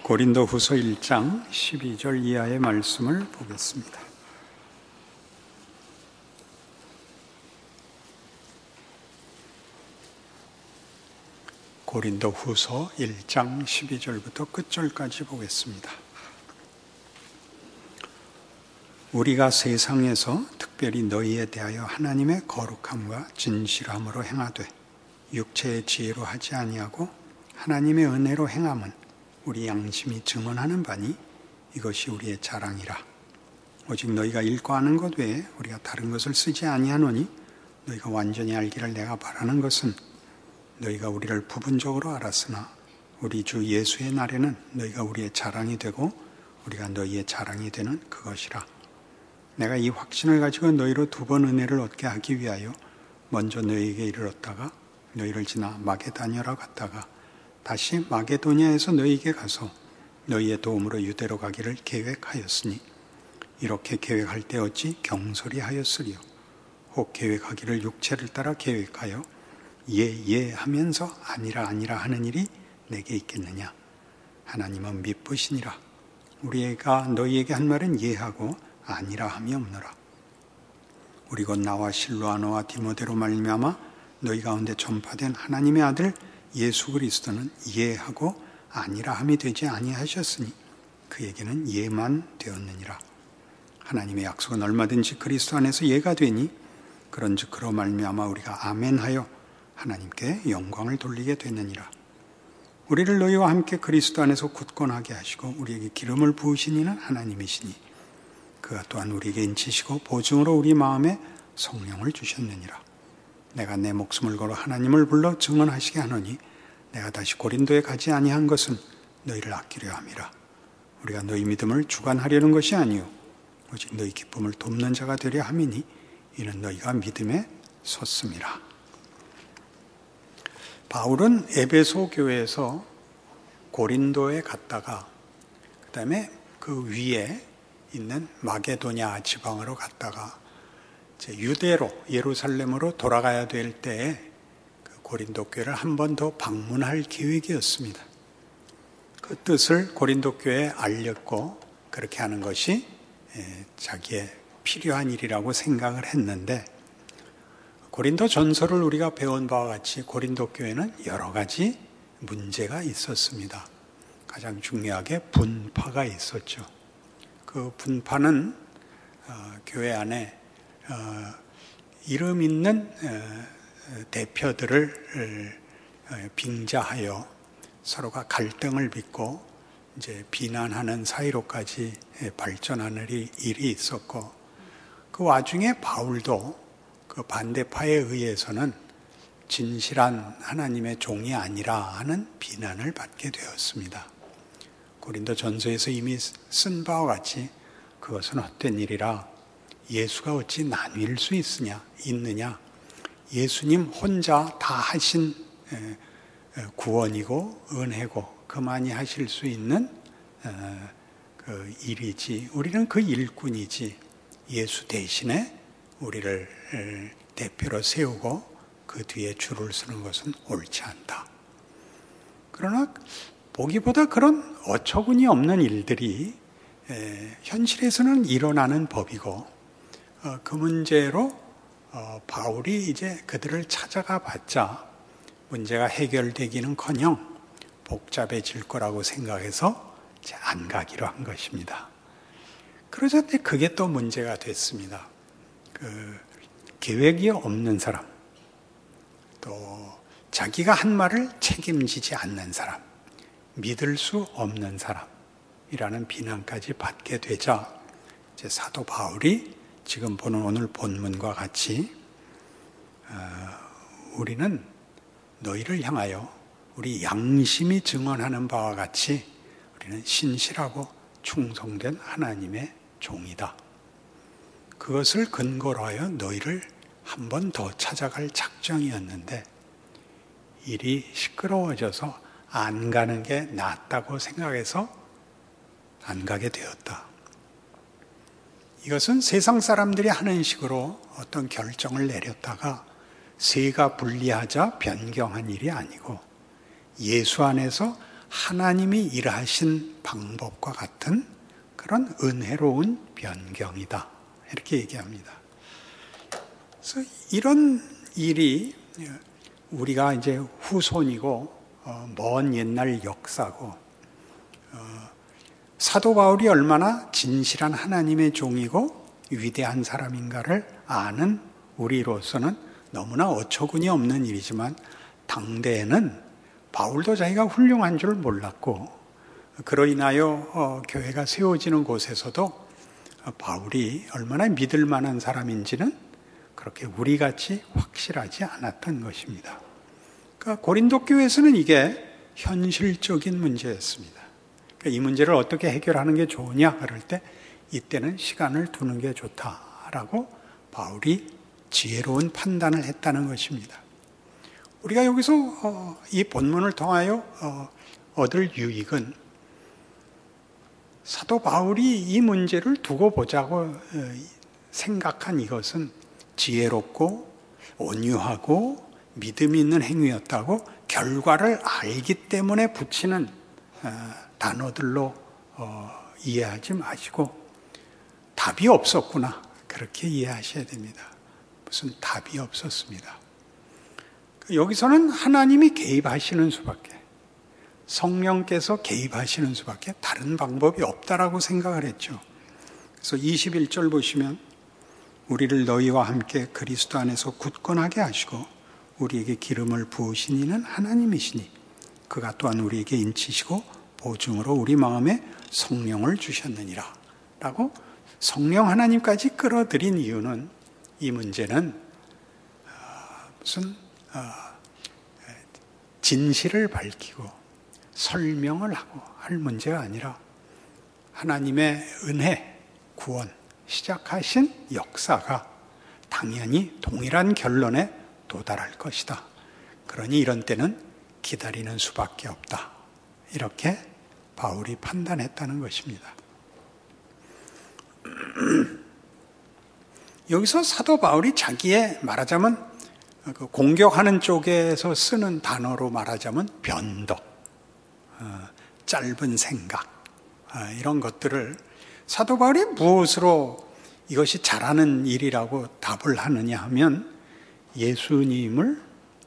고린도후서 1장 12절 이하의 말씀을 보겠습니다. 고린도후서 1장 12절부터 끝절까지 보겠습니다. 우리가 세상에서 특별히 너희에 대하여 하나님의 거룩함과 진실함으로 행하되 육체의 지혜로 하지 아니하고 하나님의 은혜로 행함은 우리 양심이 증언하는 바니 이것이 우리의 자랑이라. 오직 너희가 읽고 아는 것 외에 우리가 다른 것을 쓰지 아니하노니 너희가 완전히 알기를 내가 바라는 것은 너희가 우리를 부분적으로 알았으나 우리 주 예수의 날에는 너희가 우리의 자랑이 되고 우리가 너희의 자랑이 되는 그것이라. 내가 이 확신을 가지고 너희로 두 번 은혜를 얻게 하기 위하여 먼저 너희에게 이르렀다가 너희를 지나 마게도냐로 갔다가 다시 마게도냐에서 너희에게 가서 너희의 도움으로 유대로 가기를 계획하였으니 이렇게 계획할 때 어찌 경솔히 하였으리요. 혹 계획하기를 육체를 따라 계획하여 예 하면서 아니라 하는 일이 내게 있겠느냐. 하나님은 미쁘시니라. 우리가 너희에게 한 말은 예하고 아니라 함이 없노라. 우리 곧 나와 실로아노와 디모데로 말미암아 너희 가운데 전파된 하나님의 아들 예수 그리스도는 예하고 아니라 함이 되지 아니하셨으니 그에게는 예만 되었느니라. 하나님의 약속은 얼마든지 그리스도 안에서 예가 되니 그런즉 그로 말미암아 우리가 아멘하여 하나님께 영광을 돌리게 되느니라. 우리를 너희와 함께 그리스도 안에서 굳건하게 하시고 우리에게 기름을 부으신 이는 하나님이시니 그가 또한 우리에게 인치시고 보증으로 우리 마음에 성령을 주셨느니라. 내가 내 목숨을 걸어 하나님을 불러 증언하시게 하노니 내가 다시 고린도에 가지 아니한 것은 너희를 아끼려 함이라. 우리가 너희 믿음을 주관하려는 것이 아니요 오직 너희 기쁨을 돕는 자가 되려 함이니 이는 너희가 믿음에 섰음이라. 바울은 에베소 교회에서 고린도에 갔다가 그 다음에 그 위에 있는 마게도냐 지방으로 갔다가 이제 유대로 예루살렘으로 돌아가야 될 때에 그 고린도 교회를 한 번 더 방문할 계획이었습니다. 그 뜻을 고린도 교회에 알렸고 그렇게 하는 것이 자기의 필요한 일이라고 생각을 했는데 고린도 전서를 우리가 배운 바와 같이 고린도 교회는 여러 가지 문제가 있었습니다. 가장 중요하게 분파가 있었죠. 그 분파는 교회 안에 이름 있는 대표들을 빙자하여 서로가 갈등을 빚고 이제 비난하는 사이로까지 발전하는 일이 있었고 그 와중에 바울도 그 반대파에 의해서는 진실한 하나님의 종이 아니라 하는 비난을 받게 되었습니다. 고린도 전서에서 이미 쓴 바와 같이 그것은 헛된 일이라 예수가 어찌 나뉠 수 있느냐. 예수님 혼자 다 하신 구원이고 은혜고 그만이 하실 수 있는 그 일이지 우리는 그 일꾼이지 예수 대신에 우리를 대표로 세우고 그 뒤에 줄을 서는 것은 옳지 않다. 그러나 보기보다 그런 어처구니 없는 일들이 현실에서는 일어나는 법이고 그 문제로 바울이 이제 그들을 찾아가 봤자 문제가 해결되기는커녕 복잡해질 거라고 생각해서 이제 안 가기로 한 것입니다. 그러자 그게 또 문제가 됐습니다. 그 계획이 없는 사람, 또 자기가 한 말을 책임지지 않는 사람, 믿을 수 없는 사람이라는 비난까지 받게 되자 이제 사도 바울이 지금 보는 오늘 본문과 같이 우리는 너희를 향하여 우리 양심이 증언하는 바와 같이 우리는 신실하고 충성된 하나님의 종이다. 그것을 근거로 하여 너희를 한 번 더 찾아갈 작정이었는데 일이 시끄러워져서 안 가는 게 낫다고 생각해서 안 가게 되었다. 이것은 세상 사람들이 하는 식으로 어떤 결정을 내렸다가 세가 분리하자 변경한 일이 아니고 예수 안에서 하나님이 일하신 방법과 같은 그런 은혜로운 변경이다. 이렇게 얘기합니다. 그래서 이런 일이 우리가 이제 후손이고 먼 옛날 역사고 사도 바울이 얼마나 진실한 하나님의 종이고 위대한 사람인가를 아는 우리로서는 너무나 어처구니 없는 일이지만 당대에는 바울도 자기가 훌륭한 줄 몰랐고 그로 인하여 교회가 세워지는 곳에서도 바울이 얼마나 믿을 만한 사람인지는 그렇게 우리같이 확실하지 않았던 것입니다. 그러니까 고린도 교회에서는 이게 현실적인 문제였습니다. 그러니까 이 문제를 어떻게 해결하는 게 좋으냐 그럴 때 이때는 시간을 두는 게 좋다라고 바울이 지혜로운 판단을 했다는 것입니다. 우리가 여기서 이 본문을 통하여 얻을 유익은 사도 바울이 이 문제를 두고 보자고 생각한 이것은 지혜롭고 온유하고 믿음 있는 행위였다고 결과를 알기 때문에 붙이는 단어들로 이해하지 마시고 답이 없었구나 그렇게 이해하셔야 됩니다. 무슨 답이 없었습니다. 여기서는 하나님이 개입하시는 수밖에 성령께서 개입하시는 수밖에 다른 방법이 없다라고 생각을 했죠. 그래서 21절 보시면 우리를 너희와 함께 그리스도 안에서 굳건하게 하시고 우리에게 기름을 부으신 이는 하나님이시니 그가 또한 우리에게 인치시고 보증으로 우리 마음에 성령을 주셨느니라 라고 성령 하나님까지 끌어들인 이유는 이 문제는 무슨 진실을 밝히고 설명을 하고 할 문제가 아니라 하나님의 은혜, 구원, 시작하신 역사가 당연히 동일한 결론에 도달할 것이다. 그러니 이런 때는 기다리는 수밖에 없다. 이렇게 바울이 판단했다는 것입니다. 여기서 사도 바울이 자기의 말하자면 공격하는 쪽에서 쓰는 단어로 말하자면 변덕, 짧은 생각 이런 것들을 사도 바울이 무엇으로 이것이 잘하는 일이라고 답을 하느냐 하면 예수님을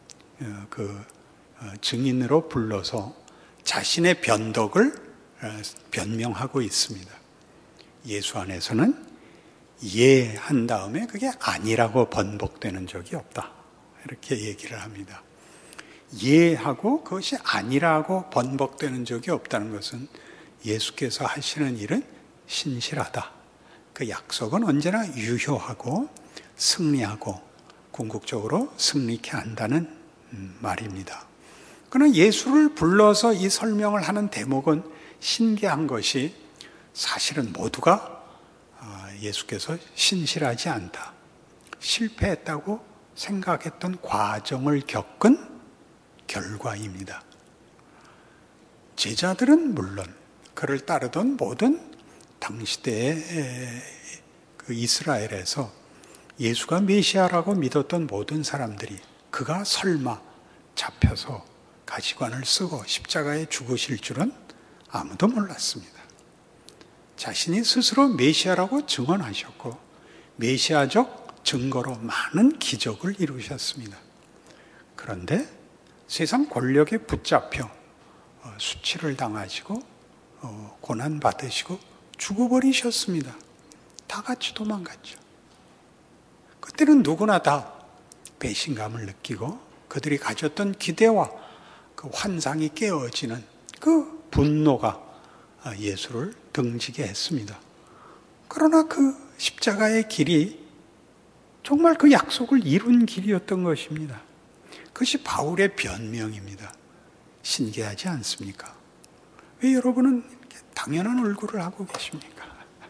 증인으로 불러서 자신의 변덕을 변명하고 있습니다. 예수 안에서는 한 다음에 그게 아니라고 번복되는 적이 없다. 이렇게 얘기를 합니다. 하고 그것이 아니라고 번복되는 적이 없다는 것은 예수께서 하시는 일은 신실하다. 그 약속은 언제나 유효하고 승리하고 궁극적으로 승리케 한다는 말입니다. 그러나 예수를 불러서 이 설명을 하는 대목은 신기한 것이 사실은 모두가 예수께서 신실하지 않다, 실패했다고 생각했던 과정을 겪은 결과입니다. 제자들은 물론 그를 따르던 모든 당시대의 그 이스라엘에서 예수가 메시아라고 믿었던 모든 사람들이 그가 설마 잡혀서 가시관을 쓰고 십자가에 죽으실 줄은 아무도 몰랐습니다. 자신이 스스로 메시아라고 증언하셨고 메시아적 증거로 많은 기적을 이루셨습니다. 그런데 세상 권력에 붙잡혀 수치를 당하시고 고난받으시고 죽어버리셨습니다. 다 같이 도망갔죠. 그때는 누구나 다 배신감을 느끼고 그들이 가졌던 기대와 그 환상이 깨어지는 그 분노가 예수를 등지게 했습니다. 그러나 그 십자가의 길이 정말 그 약속을 이룬 길이었던 것입니다. 그것이 바울의 변명입니다. 신기하지 않습니까? 왜 여러분은 이렇게 당연한 얼굴을 하고 계십니까?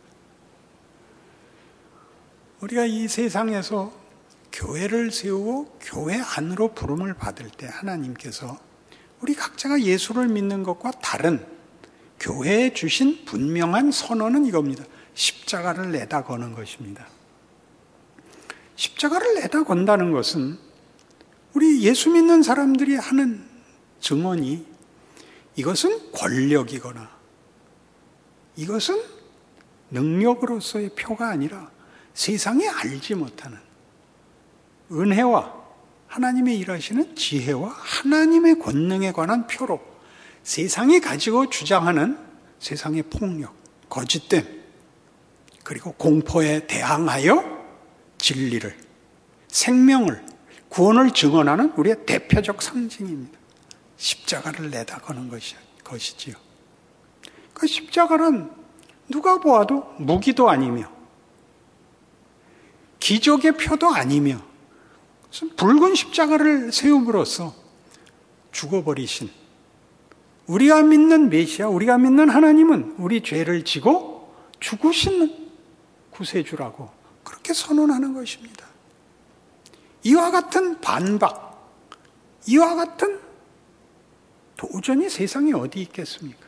우리가 이 세상에서 교회를 세우고 교회 안으로 부름을 받을 때 하나님께서 우리 각자가 예수를 믿는 것과 다른 교회에 주신 분명한 선언은 이겁니다. 십자가를 내다 거는 것입니다. 십자가를 내다 건다는 것은 우리 예수 믿는 사람들이 하는 증언이 이것은 권력이거나 이것은 능력으로서의 표가 아니라 세상에 알지 못하는 은혜와 하나님의 일하시는 지혜와 하나님의 권능에 관한 표로 세상이 가지고 주장하는 세상의 폭력, 거짓됨, 그리고 공포에 대항하여 진리를, 생명을, 구원을 증언하는 우리의 대표적 상징입니다. 십자가를 내다 거는 것이지요. 그 십자가는 누가 보아도 무기도 아니며 기적의 표도 아니며 붉은 십자가를 세움으로써 죽어버리신 우리가 믿는 메시아, 우리가 믿는 하나님은 우리 죄를 지고 죽으시는 구세주라고 그렇게 선언하는 것입니다. 이와 같은 반박, 이와 같은 도전이 세상에 어디 있겠습니까?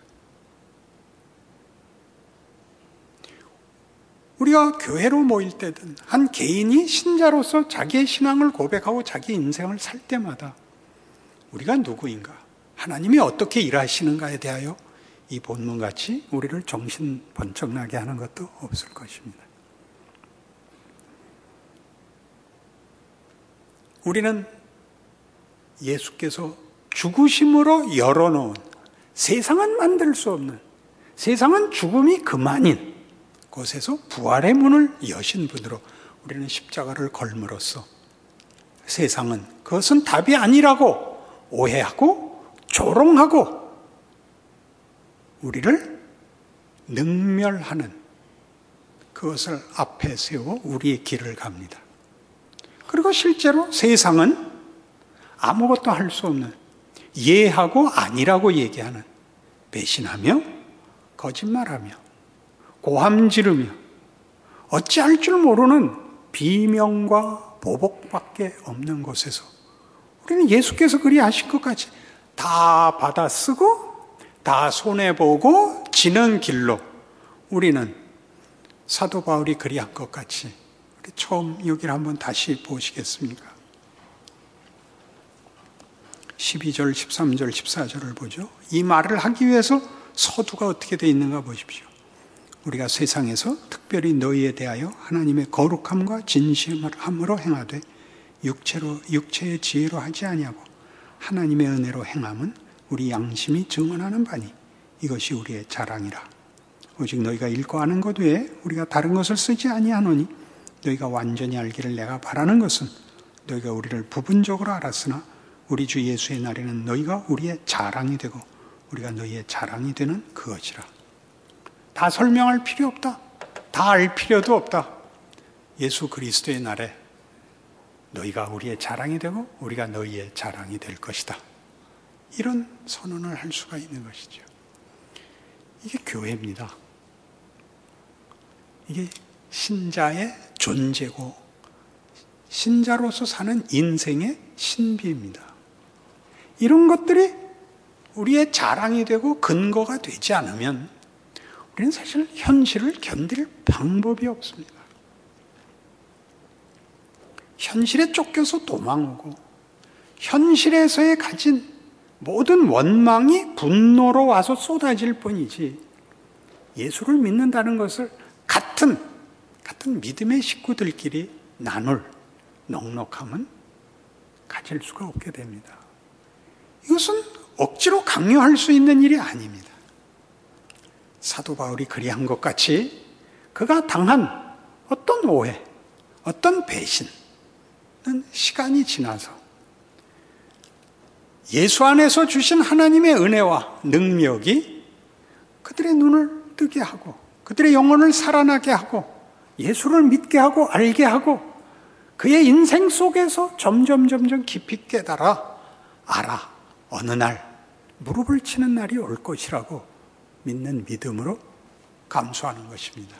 우리가 교회로 모일 때든 한 개인이 신자로서 자기의 신앙을 고백하고 자기 인생을 살 때마다 우리가 누구인가, 하나님이 어떻게 일하시는가에 대하여 이 본문같이 우리를 정신 번쩍 나게 하는 것도 없을 것입니다. 우리는 예수께서 죽으심으로 열어놓은, 세상은 만들 수 없는, 세상은 죽음이 그만인 곳에서 부활의 문을 여신 분으로 우리는 십자가를 걸므로써 세상은 그것은 답이 아니라고 오해하고 조롱하고 우리를 능멸하는 그것을 앞에 세워 우리의 길을 갑니다. 그리고 실제로 세상은 아무것도 할 수 없는, 예하고 아니라고 얘기하는, 배신하며 거짓말하며 고함 지르며 어찌할 줄 모르는 비명과 보복밖에 없는 곳에서 우리는 예수께서 그리하신 것 같이 다 받아 쓰고 다 손해보고 지는 길로 우리는 사도 바울이 그리한 것 같이, 우리 처음 여기를 한번 다시 보시겠습니까? 12절, 13절, 14절을 보죠. 이 말을 하기 위해서 서두가 어떻게 되어 있는가 보십시오. 우리가 세상에서 특별히 너희에 대하여 하나님의 거룩함과 진실함으로 행하되 육체의 지혜로 하지 아니하고 하나님의 은혜로 행함은 우리 양심이 증언하는 바니 이것이 우리의 자랑이라. 오직 너희가 읽고 아는 것 외에 우리가 다른 것을 쓰지 아니하노니 너희가 완전히 알기를 내가 바라는 것은 너희가 우리를 부분적으로 알았으나 우리 주 예수의 날에는 너희가 우리의 자랑이 되고 우리가 너희의 자랑이 되는 그것이라. 다 설명할 필요 없다. 다 알 필요도 없다. 예수 그리스도의 날에 너희가 우리의 자랑이 되고 우리가 너희의 자랑이 될 것이다. 이런 선언을 할 수가 있는 것이죠. 이게 교회입니다. 이게 신자의 존재고 신자로서 사는 인생의 신비입니다. 이런 것들이 우리의 자랑이 되고 근거가 되지 않으면 우리는 사실 현실을 견딜 방법이 없습니다. 현실에 쫓겨서 도망오고 현실에서의 가진 모든 원망이 분노로 와서 쏟아질 뿐이지 예수를 믿는다는 것을 같은 믿음의 식구들끼리 나눌 넉넉함은 가질 수가 없게 됩니다. 이것은 억지로 강요할 수 있는 일이 아닙니다. 사도 바울이 그리한 것 같이 그가 당한 어떤 오해, 어떤 배신은 시간이 지나서 예수 안에서 주신 하나님의 은혜와 능력이 그들의 눈을 뜨게 하고 그들의 영혼을 살아나게 하고 예수를 믿게 하고 알게 하고 그의 인생 속에서 점점 깊이 깨달아 알아 어느 날 무릎을 치는 날이 올 것이라고 믿는 믿음으로 감수하는 것입니다.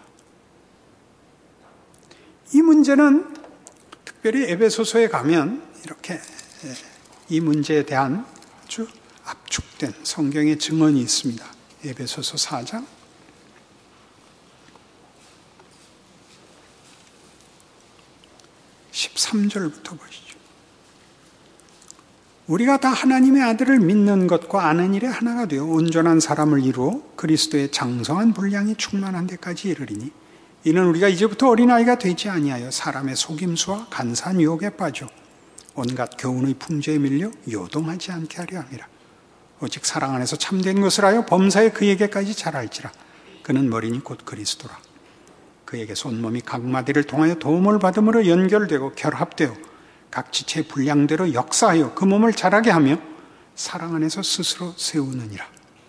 이 문제는 특별히 에베소서에 가면 이렇게 이 문제에 대한 아주 압축된 성경의 증언이 있습니다. 에베소서 4장 13절부터 보시죠. 우리가 다 하나님의 아들을 믿는 것과 아는 일에 하나가 되어 온전한 사람을 이루어 그리스도의 장성한 분량이 충만한 데까지 이르리니 이는 우리가 이제부터 어린아이가 되지 아니하여 사람의 속임수와 간사한 유혹에 빠져 온갖 교훈의 풍조에 밀려 요동하지 않게 하려 함이라. 오직 사랑 안에서 참된 것을 하여 범사에 그에게까지 자랄지라. 그는 머리니 곧 그리스도라. 그에게서 온몸이 각 마디를 통하여 도움을 받음으로 연결되고 결합되어 각 지체의 분량대로 역사하여 그 몸을 자라게 하며 사랑 안에서 스스로 세우느니라.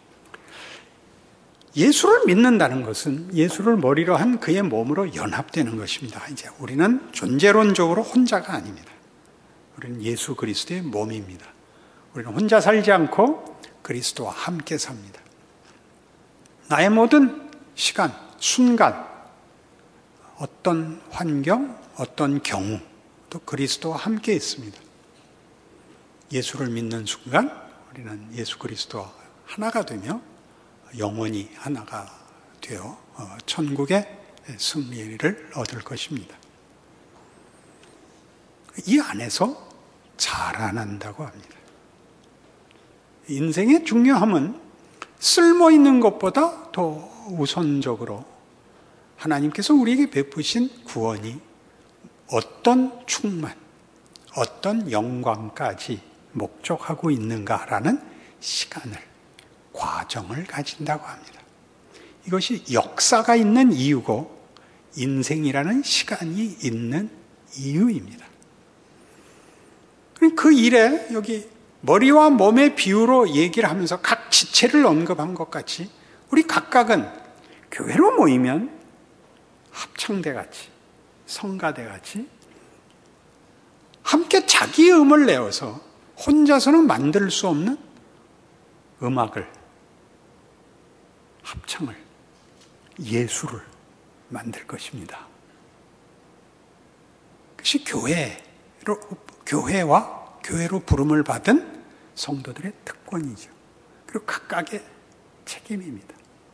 예수를 믿는다는 것은 예수를 머리로 한 그의 몸으로 연합되는 것입니다. 이제 우리는 존재론적으로 혼자가 아닙니다. 우리는 예수 그리스도의 몸입니다. 우리는 혼자 살지 않고 그리스도와 함께 삽니다. 나의 모든 시간, 순간, 어떤 환경, 어떤 경우 또 그리스도와 함께 있습니다. 예수를 믿는 순간 우리는 예수 그리스도와 하나가 되며 영원히 하나가 되어 천국의 승리를 얻을 것입니다. 이 안에서 자라난다고 합니다. 인생의 중요함은 쓸모 있는 것보다 더 우선적으로 하나님께서 우리에게 베푸신 구원이 어떤 충만, 어떤 영광까지 목적하고 있는가라는 시간을, 과정을 가진다고 합니다. 이것이 역사가 있는 이유고 인생이라는 시간이 있는 이유입니다. 그 일에 여기 머리와 몸의 비유로 얘기를 하면서 각 지체를 언급한 것 같이 우리 각각은 교회로 모이면 합창대같이, 성가대같이 함께 자기의 음을 내어서 혼자서는 만들 수 없는 음악을, 합창을, 예술을 만들 것입니다. 그것이 교회와 교회로 부름을 받은 성도들의 특권이죠. 그리고 각각의 책임입니다.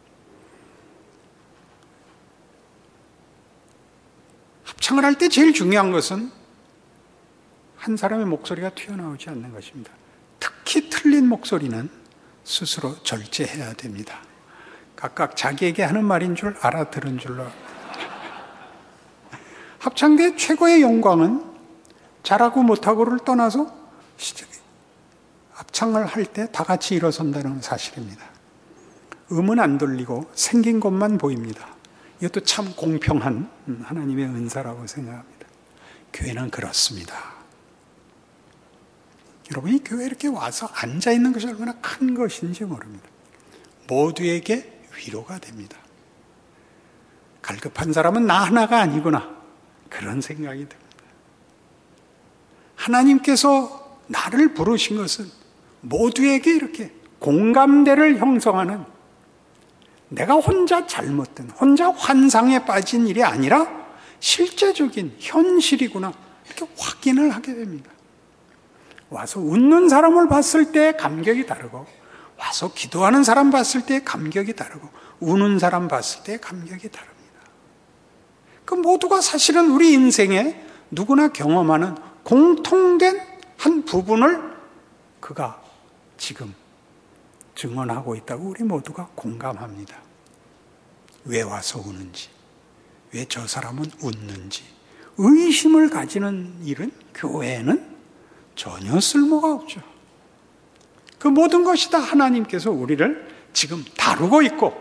합창을 할 때 제일 중요한 것은 한 사람의 목소리가 튀어나오지 않는 것입니다. 특히 틀린 목소리는 스스로 절제해야 됩니다. 각각 자기에게 하는 말인 줄 알아들은 줄로. 합창대의 최고의 영광은 잘하고 못하고를 떠나서 합창을 할 때 다 같이 일어선다는 사실입니다. 음은 안 들리고 생긴 것만 보입니다. 이것도 참 공평한 하나님의 은사라고 생각합니다. 교회는 그렇습니다. 여러분, 이 교회에 이렇게 와서 앉아있는 것이 얼마나 큰 것인지 모릅니다. 모두에게 위로가 됩니다. 갈급한 사람은 나 하나가 아니구나, 그런 생각이 듭니다. 하나님께서 나를 부르신 것은 모두에게 이렇게 공감대를 형성하는, 내가 혼자 잘못된, 혼자 환상에 빠진 일이 아니라 실제적인 현실이구나, 이렇게 확인을 하게 됩니다. 와서 웃는 사람을 봤을 때 감격이 다르고, 와서 기도하는 사람 봤을 때 감격이 다르고, 우는 사람 봤을 때 감격이 다릅니다. 그 모두가 사실은 우리 인생에 누구나 경험하는 공통된 한 부분을 그가 지금 증언하고 있다고 우리 모두가 공감합니다. 왜 와서 우는지, 왜 저 사람은 웃는지 의심을 가지는 일은 교회에는 전혀 쓸모가 없죠. 그 모든 것이 다 하나님께서 우리를 지금 다루고 있고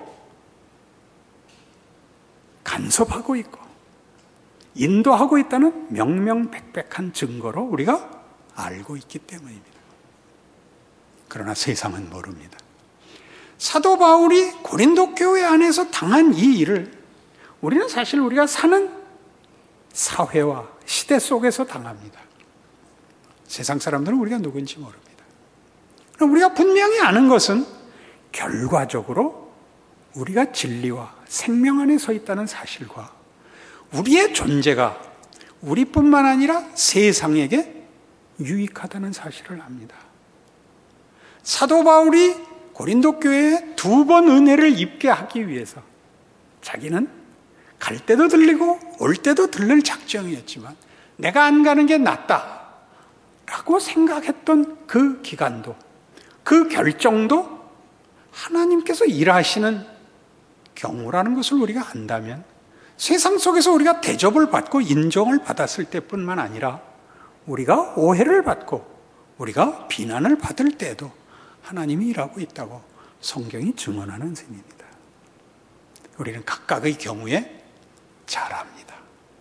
간섭하고 있고 인도하고 있다는 명명백백한 증거로 우리가 알고 있기 때문입니다. 그러나 세상은 모릅니다. 사도 바울이 고린도 교회 안에서 당한 이 일을 우리는 사실 우리가 사는 사회와 시대 속에서 당합니다. 세상 사람들은 우리가 누군지 모릅니다. 그럼 우리가 분명히 아는 것은 결과적으로 우리가 진리와 생명 안에 서 있다는 사실과 우리의 존재가 우리뿐만 아니라 세상에게 유익하다는 사실을 압니다. 사도 바울이 고린도 교회에 2번 은혜를 입게 하기 위해서 자기는 갈 때도 들리고 올 때도 들를 작정이었지만 내가 안 가는 게 낫다 라고 생각했던 그 기간도, 그 결정도 하나님께서 일하시는 경우라는 것을 우리가 안다면, 세상 속에서 우리가 대접을 받고 인정을 받았을 때뿐만 아니라 우리가 오해를 받고 우리가 비난을 받을 때에도 하나님이 일하고 있다고 성경이 증언하는 셈입니다. 우리는 각각의 경우에 잘합니다.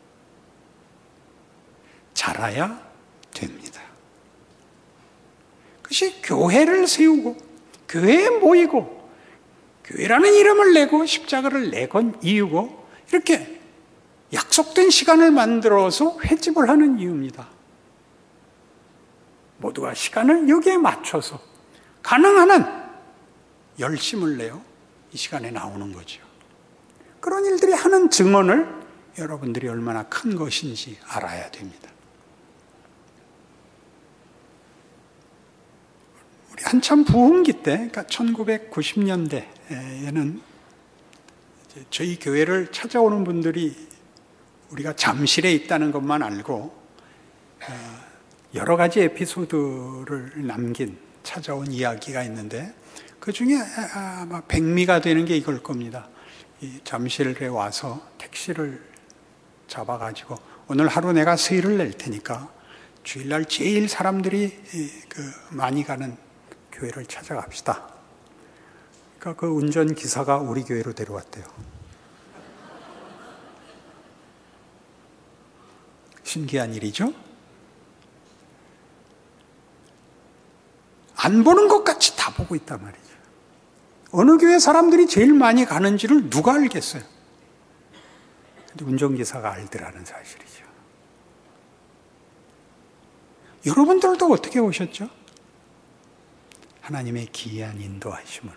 잘해야 됩니다. 그것이 교회를 세우고 교회에 모이고 교회라는 이름을 내고 십자가를 내건 이유고, 이렇게 약속된 시간을 만들어서 회집을 하는 이유입니다. 모두가 시간을 여기에 맞춰서 가능한 한 열심을 내어 이 시간에 나오는 거죠. 그런 일들이 하는 증언을 여러분들이 얼마나 큰 것인지 알아야 됩니다. 우리 한참 부흥기 때, 그러니까 1990년대에는 저희 교회를 찾아오는 분들이 우리가 잠실에 있다는 것만 알고 여러 가지 에피소드를 남긴 찾아온 이야기가 있는데, 그 중에 아마 백미가 되는 게 이걸 겁니다. 이 잠실에 와서 택시를 잡아가지고 오늘 하루 내가 세일을 낼 테니까 주일날 제일 사람들이 많이 가는 교회를 찾아갑시다. 그러니까 그 운전기사가 우리 교회로 데려왔대요. 신기한 일이죠? 안 보는 것 같이 다 보고 있단 말이죠. 어느 교회 사람들이 제일 많이 가는지를 누가 알겠어요? 근데 운전기사가 알더라는 사실이죠. 여러분들도 어떻게 오셨죠? 하나님의 기이한 인도하심으로.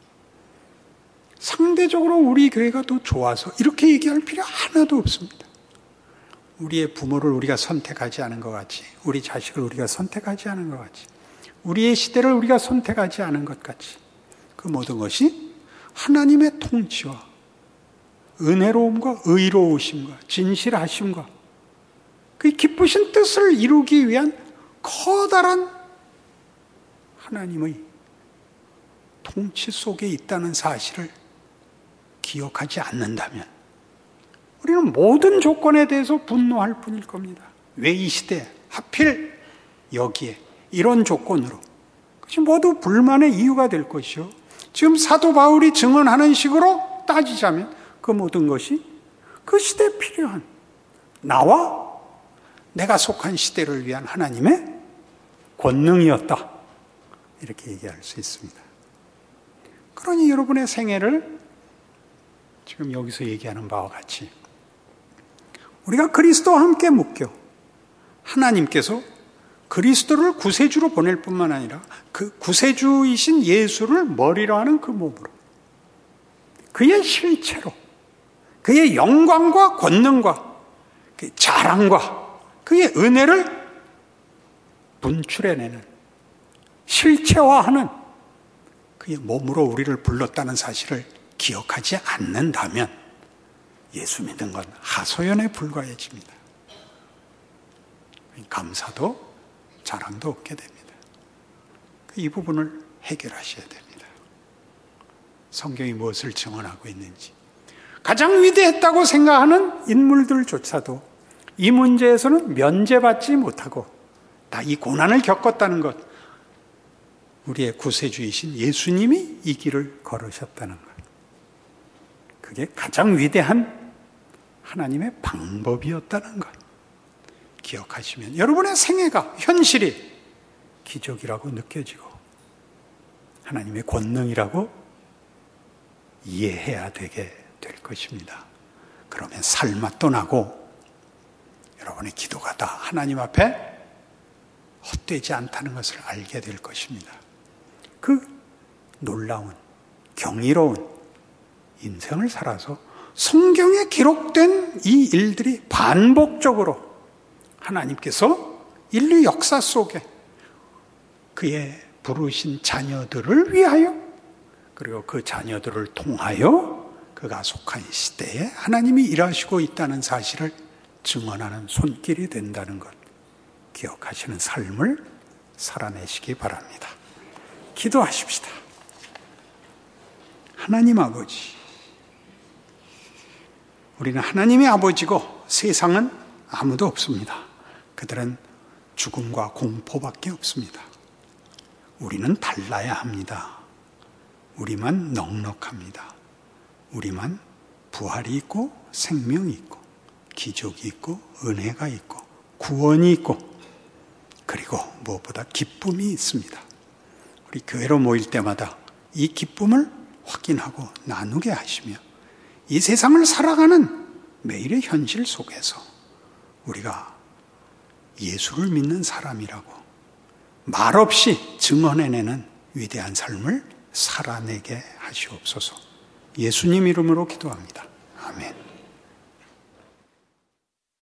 상대적으로 우리 교회가 더 좋아서 이렇게 얘기할 필요 하나도 없습니다. 우리의 부모를 우리가 선택하지 않은 것 같이, 우리 자식을 우리가 선택하지 않은 것 같이, 우리의 시대를 우리가 선택하지 않은 것 같이, 그 모든 것이 하나님의 통치와 은혜로움과 의로우심과 진실하심과 그 기쁘신 뜻을 이루기 위한 커다란 하나님의 통치 속에 있다는 사실을 기억하지 않는다면 우리는 모든 조건에 대해서 분노할 뿐일 겁니다. 왜 이 시대에 하필 여기에 이런 조건으로, 그것이 모두 불만의 이유가 될 것이요, 지금 사도 바울이 증언하는 식으로 따지자면 그 모든 것이 그 시대에 필요한 나와 내가 속한 시대를 위한 하나님의 권능이었다, 이렇게 얘기할 수 있습니다. 그러니 여러분의 생애를 지금 여기서 얘기하는 바와 같이 우리가 그리스도와 함께 묶여 하나님께서 그리스도를 구세주로 보낼 뿐만 아니라 그 구세주이신 예수를 머리로 하는 그 몸으로, 그의 실체로, 그의 영광과 권능과 그의 자랑과 그의 은혜를 분출해내는, 실체화하는 그의 몸으로 우리를 불렀다는 사실을 기억하지 않는다면 예수 믿는 건 하소연에 불과해집니다. 감사도 자랑도 없게 됩니다. 이 부분을 해결하셔야 됩니다. 성경이 무엇을 증언하고 있는지, 가장 위대했다고 생각하는 인물들조차도 이 문제에서는 면제받지 못하고 다 이 고난을 겪었다는 것, 우리의 구세주이신 예수님이 이 길을 걸으셨다는 것, 그게 가장 위대한 하나님의 방법이었다는 것 기억하시면 여러분의 생애가, 현실이 기적이라고 느껴지고 하나님의 권능이라고 이해해야 되게 될 것입니다. 그러면 살맛도 나고 여러분의 기도가 다 하나님 앞에 헛되지 않다는 것을 알게 될 것입니다. 그 놀라운, 경이로운 인생을 살아서 성경에 기록된 이 일들이 반복적으로 하나님께서 인류 역사 속에 그의 부르신 자녀들을 위하여, 그리고 그 자녀들을 통하여 그가 속한 시대에 하나님이 일하시고 있다는 사실을 증언하는 손길이 된다는 것 기억하시는 삶을 살아내시기 바랍니다. 기도하십시다. 하나님 아버지, 우리는 하나님의 아버지고 세상은 아무도 없습니다. 그들은 죽음과 공포밖에 없습니다. 우리는 달라야 합니다. 우리만 넉넉합니다. 우리만 부활이 있고 생명이 있고 기적이 있고 은혜가 있고 구원이 있고 그리고 무엇보다 기쁨이 있습니다. 우리 교회로 모일 때마다 이 기쁨을 확인하고 나누게 하시며 이 세상을 살아가는 매일의 현실 속에서 우리가 예수를 믿는 사람이라고 말없이 증언해내는 위대한 삶을 살아내게 하시옵소서. 예수님 이름으로 기도합니다.